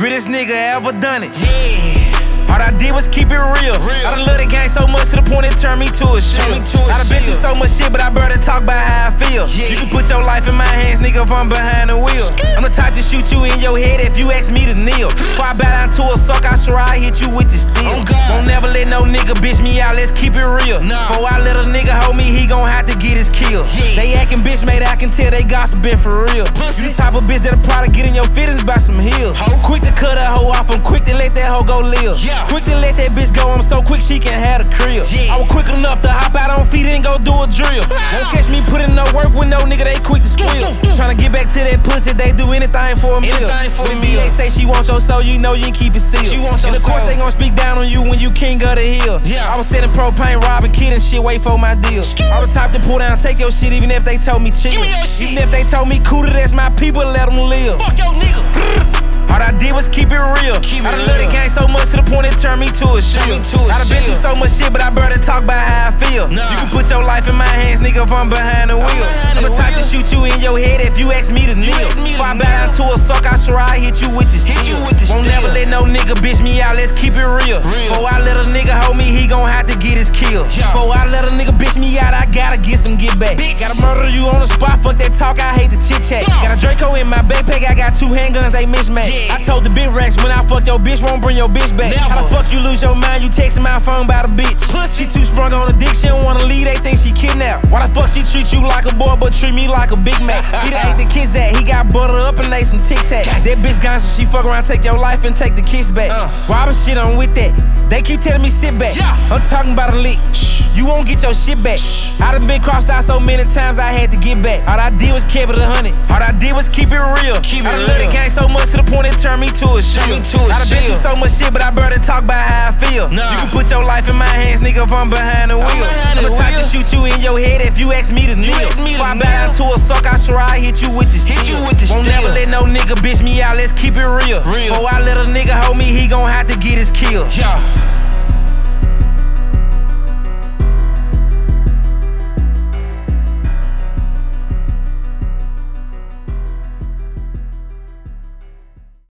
Realest nigga ever done it. Yeah. All I did was keep it real. I done love the game so much to the point it turned me to a shield. I done been through so much shit, but I barely talk about how I feel. Yeah. You can put your life in my hands, nigga, if I'm behind the wheel. I'm the type to shoot you in your head if you ask me to kneel. Before I bow down to a suck, I swear I hit you with the steel. Won't never let no nigga bitch me out, let's keep it real. Before I let a nigga hold me, he gon' have to get his kill. Yeah. They acting bitch made, I can tell they gossiping for real. You the type of bitch that'll probably get in your feelings about some heels. Quick to cut a hoe off, I'm quick to let that hoe go live. Yeah. Quick to let that bitch go, I'm so quick she can have a crib. Yeah. I was quick enough to hop out on feet and go do a drill. Won't catch me putting no work with no nigga, they quick to squeal. Tryna get back to that pussy, they do anything for a meal. When the DA say she wants your soul, you know you can keep it sealed. And of course they gon' speak down on you when you king of the hill. I was setting propane, robbing, kid and shit, wait for my deal. I was type to pull down, take your shit even if they told me chill. Even if they told me cool, that's my people, let them live. Fuck your nigga. All I did was keep it real. I done love the game so much to the point it turned me to a shield. I done been through so much shit, but I barely talk about how I feel. You can put your life in my hands, nigga, if I'm behind the wheel. I'm the type to shoot you in your head if you ask me to kneel. Before I bow down to a suck, I swear I hit you with the steel. Won't never let no nigga bitch me out, let's keep it real. Before I let a nigga hold me, he gon' have to get his kill. Before I let a nigga bitch me out, I gotta get some get back. Gotta murder you on the spot, fuck that talk, I hate the chit chat. Got a Draco in my backpack, I got 2 handguns, they mismatch. I told the big racks when I fuck your bitch, won't bring your bitch back. How the fuck you lose your mind? You texting my phone by the bitch. She too sprung on addiction, wanna leave, they think she kidnapped. Why the fuck she treat you like a boy, but treat me like a Big Mac? He done ate the kids at, he got butter up and ate some Tic Tac. That bitch gangsta, she fuck around, take your life and take the kiss back. Robbing shit, I'm with that. They keep telling me sit back. I'm talking about a lick. You won't get your shit back. I done been crossed out so many times I had to get back. All I did was keep it 100. All I did was keep it real. I done love the game so much to the point it turned me to a shield. I done been through so much shit, but I barely talk about how I feel. You can put your life in my hands, nigga, if I'm behind the wheel. I'm the type to shoot you in your head if you ask me to kneel. Before I bow down to a suck, I swear I hit you with the steel. Won't never let no nigga bitch me out, let's keep it real. Before I let a nigga hold me, he gon' have to get his kill.